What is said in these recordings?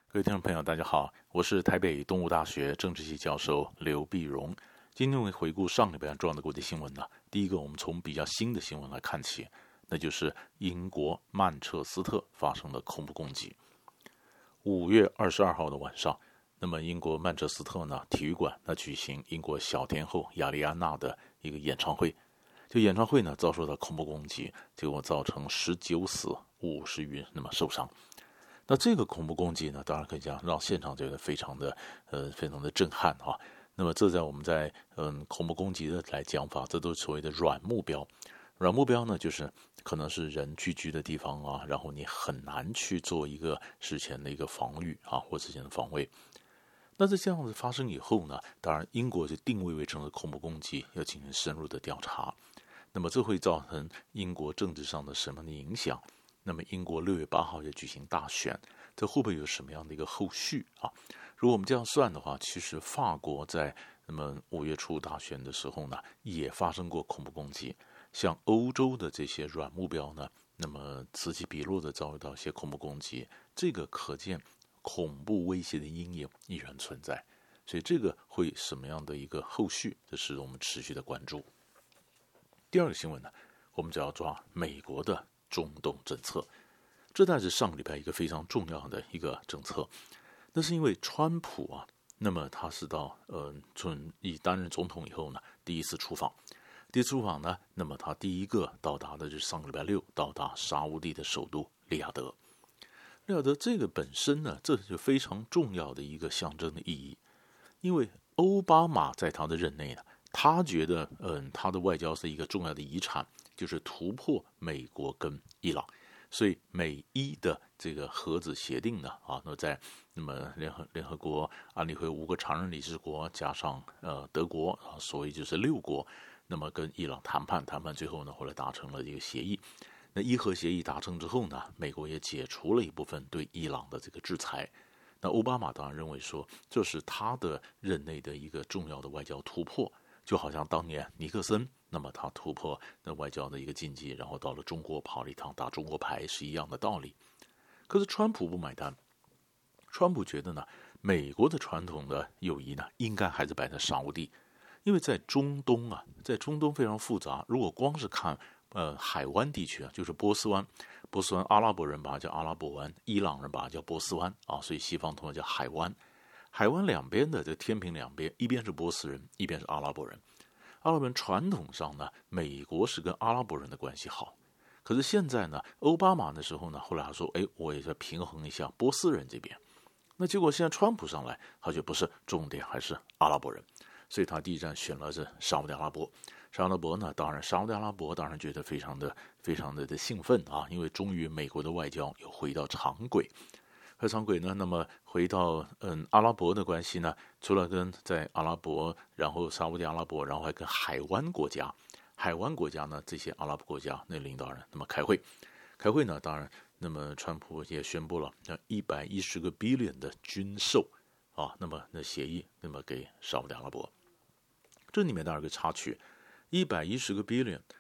各位听众朋友，大家好，我是台北东吴大学政治系教授刘必荣。今天我们回顾上礼拜重要的国际新闻呢。第一个，我们从比较新的新闻来看起，那就是英国曼彻斯特发生了恐怖攻击。5月22号的晚上，那么英国曼彻斯特呢体育馆举行英国小天后亚丽安娜的一个演唱会，这演唱会呢遭受到恐怖攻击，结果造成19死50余受伤。那这个恐怖攻击呢，当然可以讲让现场觉得非常的震撼啊。那么这在我们在恐怖攻击的来讲法，这都是所谓的软目标。软目标呢，就是可能是人聚居的地方啊，然后你很难去做一个事前的一个防御啊，或之前的防卫。那在这样子发生以后呢，当然英国就定位为成了恐怖攻击，要进行深入的调查。那么这会造成英国政治上的什么样的影响？那么英国6月8号要举行大选，这会不会有什么样的一个后续啊？如果我们这样算的话，其实法国在5月初大选的时候呢，也发生过恐怖攻击。像欧洲的这些软目标呢，那么此起彼落的遭遇到一些恐怖攻击，这个可见恐怖威胁的阴影依然存在。所以这个会什么样的一个后续，这是我们持续的关注。第二个新闻呢，我们就要抓美国的中东政策，这才是上个礼拜一个非常重要的一个政策。那是因为川普啊，那么他是到担任总统以后呢，第一次出访呢，那么他第一个到达的就是上个礼拜6到达沙烏地的首都利雅得。利雅得这个本身呢，这就非常重要的一个象征的意义，因为奥巴马在他的任内呢，他觉得他的外交是一个重要的遗产，就是突破美国跟伊朗，所以美伊的这个核子协定呢，那在联合国安理会5个常任理事国加上德国所以就是6国，那么跟伊朗谈判，最后呢后来达成了一个协议。那伊核协议达成之后呢，美国也解除了一部分对伊朗的这个制裁。那奥巴马当然认为说，这是他的任内的一个重要的外交突破，就好像当年尼克森，那么他突破那外交的一个禁忌，然后到了中国跑了一趟打中国牌是一样的道理。可是川普不买单，川普觉得呢，美国的传统的友谊呢，应该还是摆在沙烏地，因为在中东非常复杂，如果光是看海湾地区啊，就是波斯湾阿拉伯人把它叫阿拉伯湾，伊朗人把它叫波斯湾啊，所以西方通常叫海湾。海湾两边的这天平两边，一边是波斯人，一边是阿拉伯人。阿拉伯人传统上呢，美国是跟阿拉伯人的关系好，可是现在呢，奥巴马的时候呢，后来他说，我也在平衡一下波斯人这边。那结果现在川普上来，他就不是重点，还是阿拉伯人，所以他第一站选了是沙烏地阿拉伯。沙烏地阿拉伯当然觉得非常的兴奋啊，因为终于美国的外交又回到常轨。和常轨呢，那么回到阿拉伯的关系呢，除了跟在阿拉伯，然后沙烏地阿拉伯，然后还跟海湾国家呢，这些阿拉伯国家那领导人那么开会呢，当然那么川普也宣布了110个 billion 的军售啊，那么那协议那么给沙烏地阿拉伯。这里面当然有个插曲，110个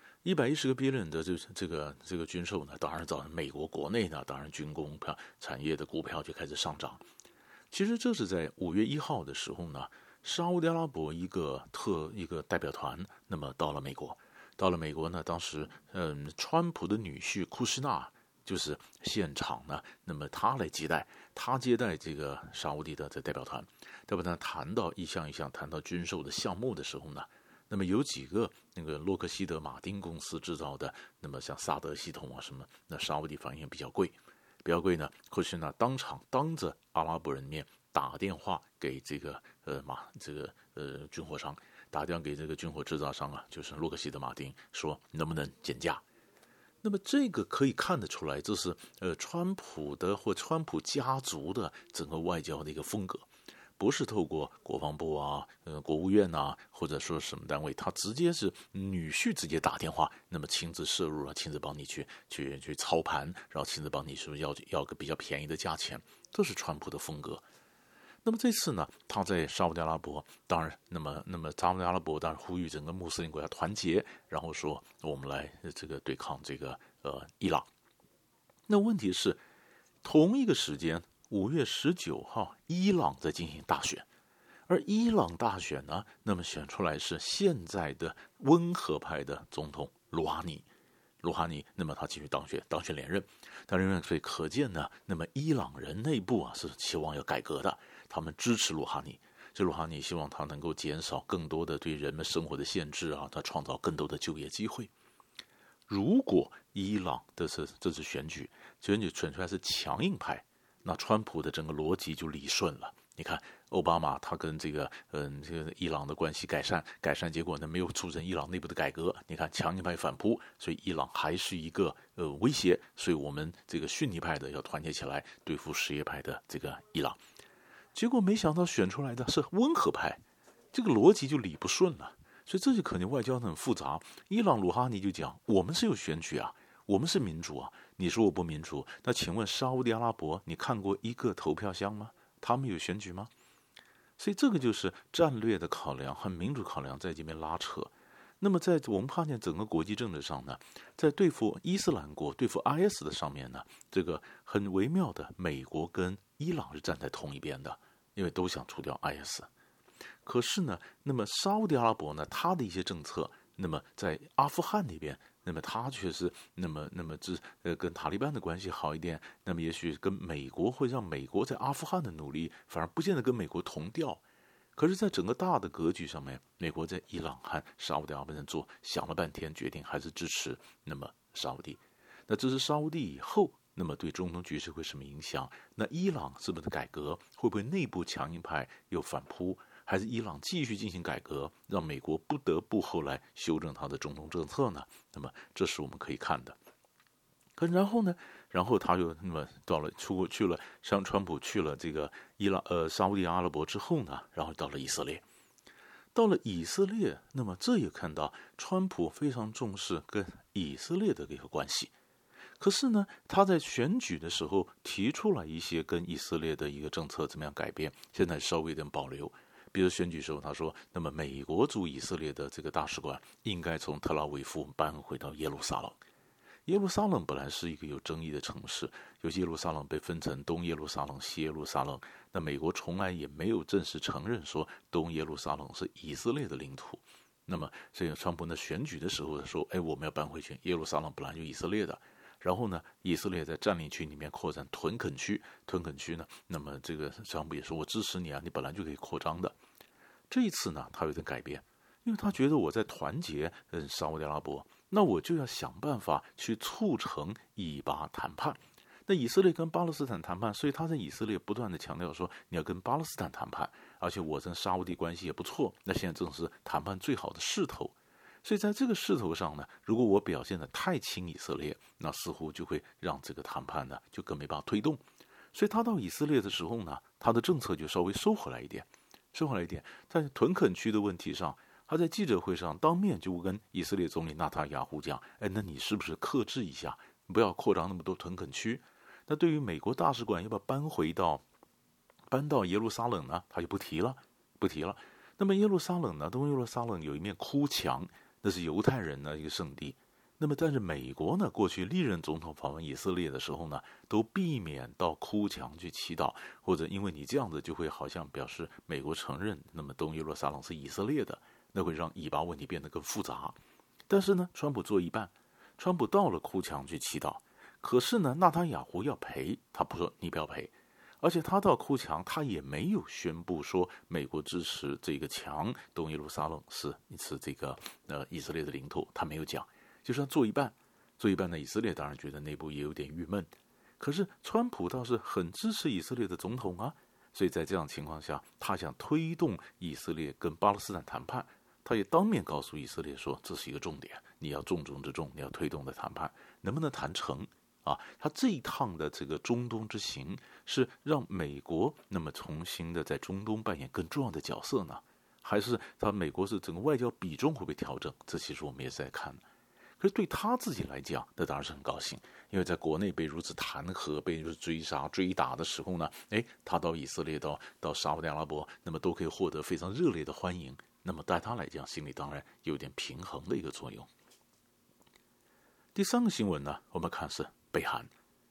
billion 的这个军售呢，当然造成美国国内呢，当然军工产业的股票就开始上涨。其实这是在5月1号的时候呢，沙烏地阿拉伯一个代表团，那么到了美国呢，当时川普的女婿库什纳就是现场呢，那么他接待这个沙烏地的这代表团谈到一项谈到军售的项目的时候呢，那么有几个那个洛克希德马丁公司制造的，那么像萨德系统啊什么，那沙烏地反映比较贵呢，库什纳当着阿拉伯人面打电话给这个军火商，打电话给这个军火制造商啊，就是洛克希德马丁，说能不能减价。那么这个可以看得出来，这是川普家族的整个外交的一个风格，不是透过国防部啊、国务院啊，或者说什么单位，他直接是女婿直接打电话，那么亲自摄入了，亲自帮你去操盘，然后亲自帮你是不是要个比较便宜的价钱，这是川普的风格。那么这次呢，他在沙烏地阿拉伯，当然，那么沙烏地阿拉伯当然呼吁整个穆斯林国家团结，然后说我们来这个对抗这个伊朗。那问题是，同一个时间， 5月19号，伊朗在进行大选，而伊朗大选呢，那么选出来是现在的温和派的总统鲁哈尼。鲁哈尼，那么他继续当选连任，所以可见呢，那么伊朗人内部啊是期望要改革的，他们支持鲁哈尼。这鲁哈尼希望他能够减少更多的对人们生活的限制啊，他创造更多的就业机会。如果伊朗这次选举选出来是强硬派，那川普的整个逻辑就理顺了。你看奥巴马他跟这个伊朗的关系改善，结果呢没有促成伊朗内部的改革。你看强硬派反扑，所以伊朗还是一个威胁，所以我们这个逊尼派的要团结起来对付什叶派的这个伊朗。结果没想到选出来的是温和派，这个逻辑就理不顺了。所以这就可能外交很复杂。伊朗鲁哈尼就讲，我们是有选举啊，我们是民主啊，你说我不民主，那请问沙烏地阿拉伯你看过一个投票箱吗？他们有选举吗？所以这个就是战略的考量和民主考量在这边拉扯。那么在我们发现整个国际政治上呢，在对付伊斯兰国、对付 IS 的上面呢，这个很微妙的，美国跟伊朗是站在同一边的，因为都想除掉 IS。可是呢，那么沙烏地阿拉伯呢，他的一些政策，那么在阿富汗那边，那么他却是跟塔利班的关系好一点，那么也许跟美国会让美国在阿富汗的努力反而不见得跟美国同调。可是在整个大的格局上面，美国在伊朗和沙烏地阿拉伯想了半天，决定还是支持那么沙烏地。那支持沙烏地以后，那么对中东局势会什么影响？那伊朗是不是改革？会不会内部强硬派又反扑？还是伊朗继续进行改革，让美国不得不后来修正他的中东政策呢？那么这是我们可以看的。可然后呢？然后他就那么到了去了，像川普去了这个沙烏地阿拉伯之后呢，然后到了以色列。到了以色列，那么这也看到川普非常重视跟以色列的一个关系。可是呢，他在选举的时候提出来一些跟以色列的一个政策怎么样改变，现在稍微有点保留。比如选举时候他说，那么美国驻以色列的这个大使馆应该从特拉维夫搬回到耶路撒冷。耶路撒冷本来是一个有争议的城市，尤其耶路撒冷被分成东耶路撒冷、西耶路撒冷，那美国从来也没有正式承认说东耶路撒冷是以色列的领土。那么所以川普呢选举的时候说，我们要搬回去，耶路撒冷本来就以色列的。然后呢，以色列在占领区里面扩展屯垦区呢，那么这个川普也说，我支持你啊，你本来就可以扩张的。这一次呢，他有点改变，因为他觉得我在团结沙烏地阿拉伯，那我就要想办法去促成以巴谈判。那以色列跟巴勒斯坦谈判，所以他在以色列不断的强调说，你要跟巴勒斯坦谈判，而且我跟沙烏地关系也不错，那现在正是谈判最好的势头。所以在这个势头上呢，如果我表现得太亲以色列，那似乎就会让这个谈判呢就更没办法推动。所以他到以色列的时候呢，他的政策就稍微收回来一点。在屯垦区的问题上，他在记者会上当面就跟以色列总理纳塔雅胡讲，那你是不是克制一下，不要扩张那么多屯垦区？那对于美国大使馆要不要搬到耶路撒冷呢？他就不提了。那么耶路撒冷呢，东耶路撒冷有一面哭墙，那是犹太人的一个圣地。那么但是美国呢，过去历任总统访问以色列的时候呢，都避免到哭墙去祈祷，或者因为你这样子就会好像表示美国承认那么东耶路撒冷是以色列的，那会让以巴问题变得更复杂。但是呢，川普做一半，川普到了哭墙去祈祷，可是呢，纳塔雅胡要赔，他不说你不要赔。而且他到哭墙，他也没有宣布说美国支持这个墙，东耶路撒冷是这个以色列的领土，他没有讲，就是他做一半呢。以色列当然觉得内部也有点郁闷，可是川普倒是很支持以色列的总统啊，所以在这样情况下，他想推动以色列跟巴勒斯坦谈判，他也当面告诉以色列说，这是一个重点，你要重中之重，你要推动的谈判能不能谈成？他这一趟的这个中东之行是让美国那么重新的在中东扮演更重要的角色呢，还是美国是整个外交比重会被调整？这其实我们也是在看。可是对他自己来讲，那当然是很高兴，因为在国内被如此弹劾、被如此追杀、追打的时候呢，他到以色列、到沙烏地阿拉伯，那么都可以获得非常热烈的欢迎。那么对他来讲，心里当然有点平衡的一个作用。第三个新闻呢，我们看是北韩。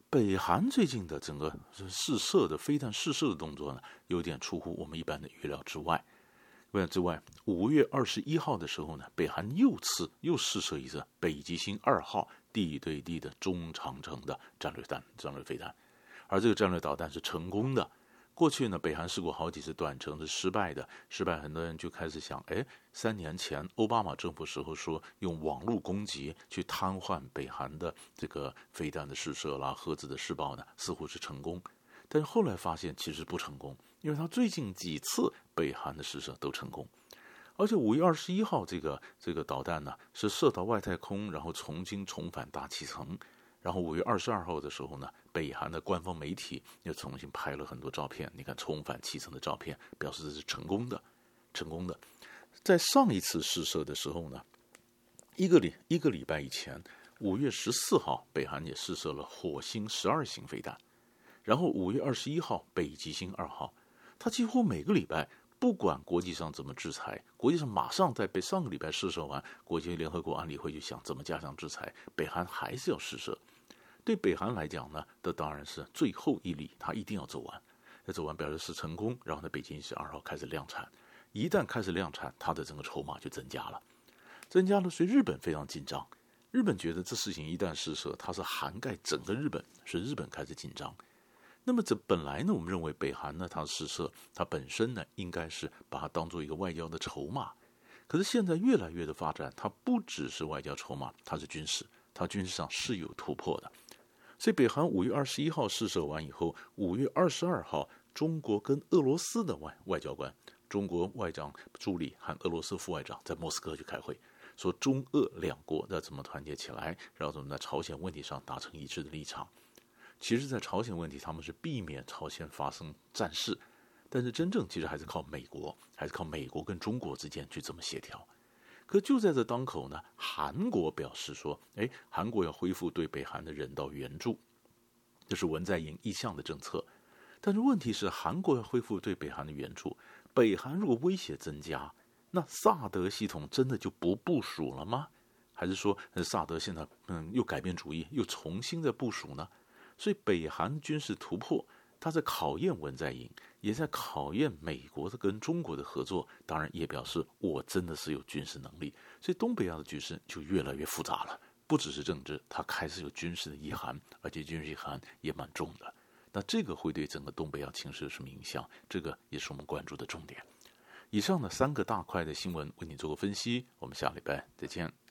北韩最近的整个试射的飞弹试射的动作呢，有点出乎我们一般的预料之外。5月21号的时候呢，北韩又试射一次北极星2号地对地的中长程的战略飞弹，而这个战略导弹是成功的。过去呢，北韩试过好几次短程是失败，很多人就开始想，3年前奥巴马政府时候说用网络攻击去瘫痪北韩的这个飞弹的试射啦、核子的试爆呢，似乎是成功。但是后来发现其实不成功，因为他最近几次北韩的试射都成功。而且5月21号这个导弹呢是射到外太空，然后重返大气层。然后5月22号的时候呢，北韩的官方媒体又重新拍了很多照片，你看重返气层的照片，表示这是成功的。在上一次试射的时候呢，一个礼拜以前，5月14号，北韩也试射了火星12型飞弹，然后5月21号北极星2号，它几乎每个礼拜，不管国际上怎么制裁，国际上马上在上个礼拜试射完，国际联合国安理会就想怎么加强制裁，北韩还是要试射。对北韩来讲呢，这当然是最后一里，他一定要走完，表示是成功，然后呢，北京12号开始量产。一旦开始量产，它的整个筹码就增加了，所以日本非常紧张。日本觉得这事情一旦试射，它是涵盖整个日本，所以日本开始紧张。那么这本来呢，我们认为北韩呢，它试射，它本身呢，应该是把它当做一个外交的筹码。可是现在越来越的发展，它不只是外交筹码，它是军事，它军事上是有突破的。所以北韩5月21号试射完以后，5月22号，中国跟俄罗斯的外交官，中国外长助理和俄罗斯副外长在莫斯科去开会，说中俄两国要怎么团结起来，然后怎么在朝鲜问题上达成一致的立场。其实在朝鲜问题他们是避免朝鲜发生战事，但是真正其实还是靠美国跟中国之间去这么协调。可就在这当口呢，韩国表示说，韩国要恢复对北韩的人道援助，这是文在寅一向的政策。但是问题是，韩国要恢复对北韩的援助，北韩如果威胁增加，那萨德系统真的就不部署了吗？还是说萨德现在又改变主意，又重新的部署呢？所以北韩军事突破，它在考验文在寅，也在考验美国的跟中国的合作，当然也表示我真的是有军事能力。所以东北亚的局势就越来越复杂了，不只是政治，它开始有军事的意涵，而且军事意涵也蛮重的。那这个会对整个东北亚情势有什么影响？这个也是我们关注的重点。以上的3个大块的新闻为你做个分析，我们下礼拜再见。